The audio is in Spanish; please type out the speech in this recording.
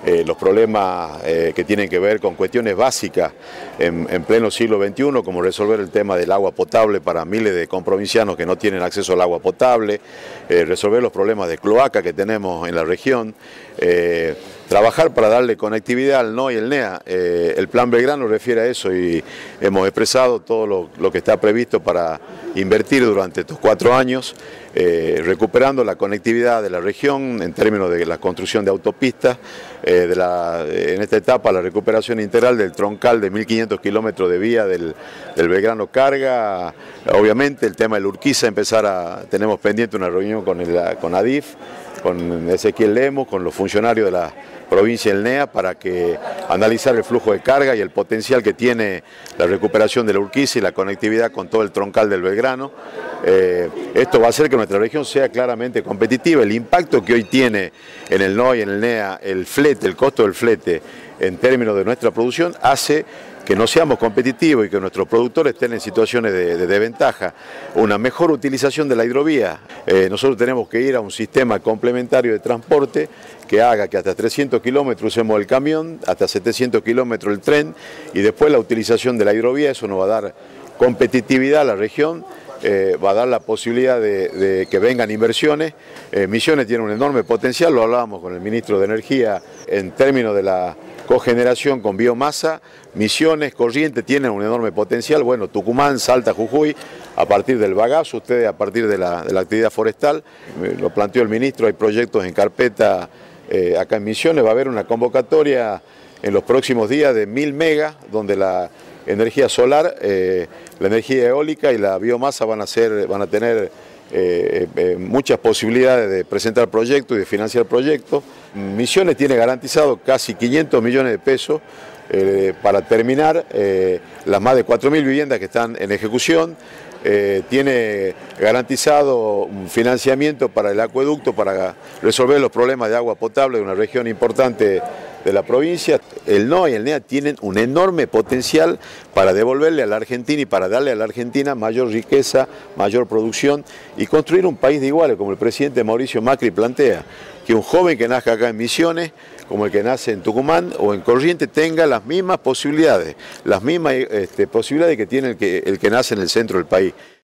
los problemas que tienen que ver con cuestiones básicas en pleno siglo XXI, como resolver el tema del agua potable para miles de comprovincianos que no tienen acceso al agua potable, resolver los problemas de cloaca que tenemos en la región, trabajar para darle conectividad al NOA y el NEA. El Plan Belgrano refiere a eso y hemos expresado todo lo que está previsto para invertir durante estos 4 años, recuperando la conectividad de la región en términos de la construcción de autopistas, en esta etapa la recuperación integral del troncal de 1.500 kilómetros de vía del Belgrano Carga, obviamente el tema del Urquiza, tenemos pendiente una reunión con ADIF, con Ezequiel Lemos, con los funcionarios de la provincia del NEA para analizar el flujo de carga y el potencial que tiene la recuperación de la Urquiza y la conectividad con todo el troncal del Belgrano. Esto va a hacer que nuestra región sea claramente competitiva. El impacto que hoy tiene en el NOA y en el NEA el costo del flete en términos de nuestra producción hace que no seamos competitivos y que nuestros productores estén en situaciones de desventaja. Una mejor utilización de la hidrovía. Nosotros tenemos que ir a un sistema complementario de transporte que haga que hasta 300 kilómetros usemos el camión, hasta 700 kilómetros el tren y después la utilización de la hidrovía. Eso nos va a dar competitividad a la región, va a dar la posibilidad de que vengan inversiones. Misiones tiene un enorme potencial, lo hablábamos con el ministro de Energía en términos de la cogeneración con biomasa. Misiones, Corrientes tienen un enorme potencial. Bueno, Tucumán, Salta, Jujuy, a partir del bagazo, ustedes a partir de la actividad forestal, lo planteó el ministro, hay proyectos en carpeta acá en Misiones, va a haber una convocatoria en los próximos días de 1000 megas, donde la energía solar, la energía eólica y la biomasa van a tener muchas posibilidades de presentar proyectos y de financiar proyectos. Misiones tiene garantizado casi 500 millones de pesos para terminar las más de 4.000 viviendas que están en ejecución. Tiene garantizado un financiamiento para el acueducto para resolver los problemas de agua potable de una región importante de la provincia. El NOA y el NEA tienen un enorme potencial para devolverle a la Argentina y para darle a la Argentina mayor riqueza, mayor producción y construir un país de iguales, como el presidente Mauricio Macri plantea, que un joven que nazca acá en Misiones, como el que nace en Tucumán o en Corrientes, tenga las mismas posibilidades que tiene el que nace en el centro del país.